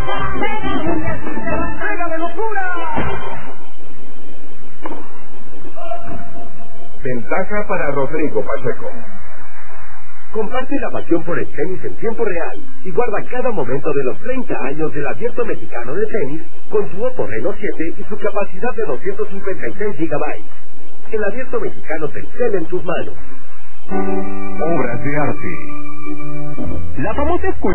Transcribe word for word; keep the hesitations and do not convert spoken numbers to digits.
¡Venga de locura! Ventaja para Rodrigo Pacheco. Comparte la pasión por el tenis en tiempo real y guarda cada momento de los treinta años del Abierto Mexicano de Tenis con su Oppo Reno siete y su capacidad de doscientos cincuenta y seis gigabytes. El Abierto Mexicano Telcel en tus manos. Obras de arte. La famosa escultura